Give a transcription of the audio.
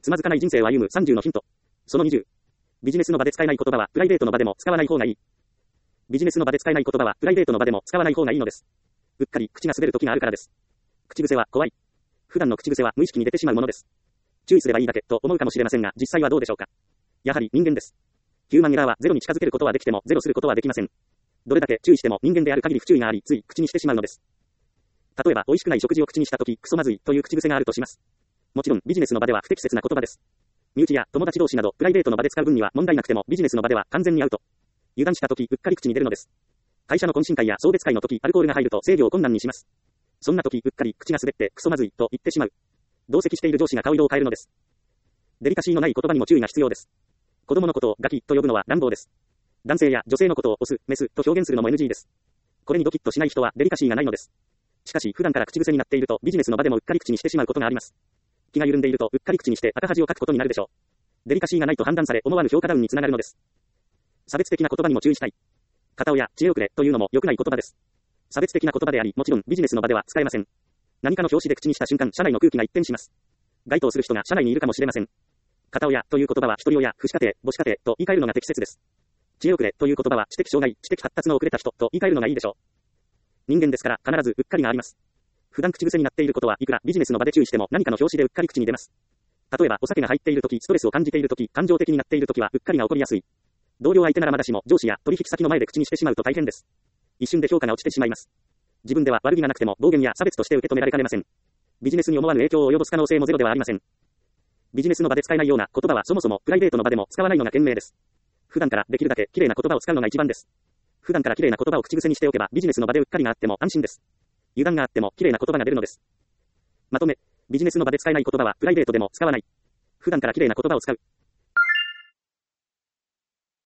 つまずかない人生を歩む30のヒント。その20。ビジネスの場で使えない言葉はプライベートの場でも使わない方がいい。ビジネスの場で使えない言葉はプライベートの場でも使わない方がいいのです。うっかり口が滑る時があるからです。口癖は怖い。普段の口癖は無意識に出てしまうものです。注意すればいいだけと思うかもしれませんが、実際はどうでしょうか。やはり人間です。ヒューマンエラーはゼロに近づけることはできてもゼロすることはできません。どれだけ注意しても人間である限り不注意があり、つい口にしてしまうのです。例えば、美味しくない食事を口にしたとき、クソまずいという口癖があるとします。もちろん、ビジネスの場では不適切な言葉です。身内や友達同士など、プライベートの場で使う分には問題なくても、ビジネスの場では完全にアウト。油断したとき、うっかり口に出るのです。会社の懇親会や送別会のとき、アルコールが入ると制御を困難にします。そんなとき、うっかり口が滑って、クソまずいと言ってしまう。同席している上司が顔色を変えるのです。デリカシーのない言葉にも注意が必要です。子供のことをガキと呼ぶのは乱暴です。男性や女性のことをオス、メスと表現するのも NG です。これにドキッとしない人はデリカシーがないのです。しかし、普段から口癖になっていると、ビジネスの場でもうっかり口にしてしまうことがあります。気が緩んでいると、うっかり口にして赤恥をかくことになるでしょう。デリカシーがないと判断され、思わぬ評価ダウンにつながるのです。差別的な言葉にも注意したい。片親、知恵遅れというのも良くない言葉です。差別的な言葉であり、もちろんビジネスの場では使えません。何かの表紙で口にした瞬間、社内の空気が一変します。該当する人が社内にいるかもしれません。片親という言葉は一人親、父子家庭、母子家庭と言い換えるのが適切です。知恵遅れという言葉は知的障害、知的発達の遅れた人と言い換えるのがいいでしょう。人間ですから必ずうっかりがあります。普段口癖になっていることはいくらビジネスの場で注意しても何かの表紙でうっかり口に出ます。例えばお酒が入っているとき、ストレスを感じているとき、感情的になっているときはうっかりが起こりやすい。同僚相手ならまだしも上司や取引先の前で口にしてしまうと大変です。一瞬で評価が落ちてしまいます。自分では悪気がなくても暴言や差別として受け止められかねません。ビジネスに思わぬ影響を及ぼす可能性もゼロではありません。ビジネスの場で使えないような言葉はそもそもプライベートの場でも使わないのが賢明です。普段からできるだけ綺麗な言葉を使うのが一番です。普段から綺麗な言葉を口癖にしておけばビジネスの場でうっかりがあっても安心です。油断があっても綺麗な言葉が出るのです。まとめ、ビジネスの場で使えない言葉はプライベートでも使わない。普段から綺麗な言葉を使う。